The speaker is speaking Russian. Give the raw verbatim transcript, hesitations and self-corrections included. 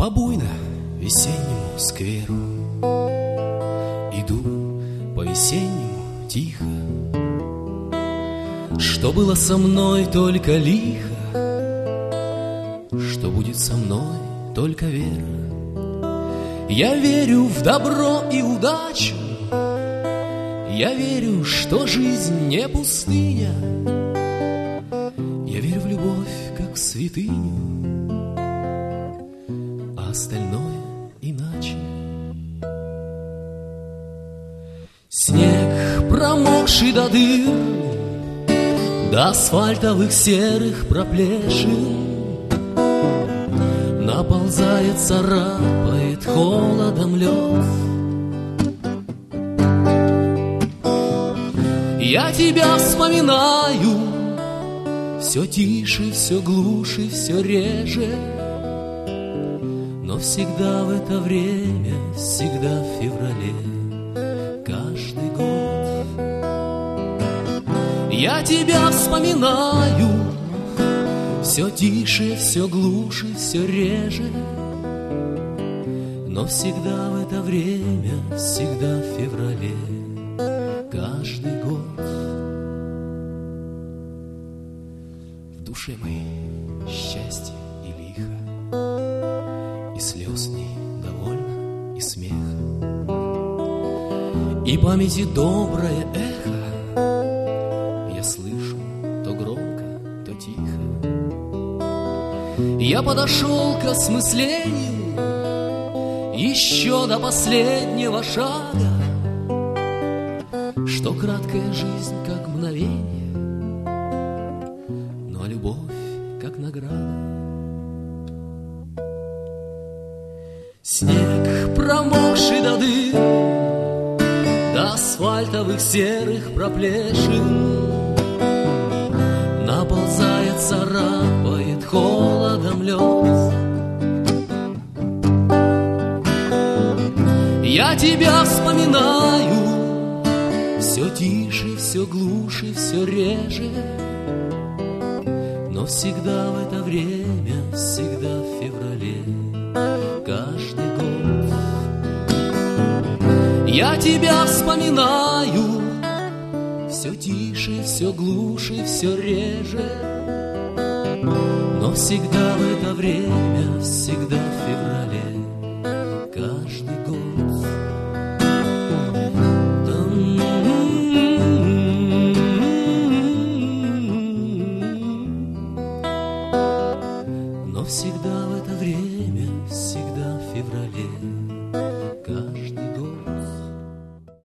По буйно-весеннему скверу иду по-весеннему тихо. Что было со мной, только лихо, что будет со мной, только вера. Я верю в добро и удачу, я верю, что жизнь не пустыня, я верю в любовь, как в святыню, а остальное иначе. Снег, промокший до дыр, до асфальтовых серых проплешин, наползает, царапает холодом лед. Я тебя вспоминаю, все тише, все глуше, все реже, но всегда в это время, всегда в феврале, каждый год. Я тебя вспоминаю, все тише, все глуше, все реже, но всегда в это время, всегда в феврале, каждый год. В душе моей счастье и лихо, и слез в ней довольно, и смех, и памяти доброе эхо. Я слышу то громко, то тихо. Я подошел к осмыслению еще до последнего шага, что краткая жизнь как мгновение, но любовь как награда. Снег, промокший до дыр, до асфальтовых серых проплешин, наползает, царапает холодом лед. Я тебя вспоминаю, все тише, все глуше, все реже, но всегда в это время, всегда в феврале, каждый год. Я тебя вспоминаю, все тише, все глуше, все реже, но всегда в это время, всегда в феврале, каждый год. Но всегда в это время, всегда в феврале.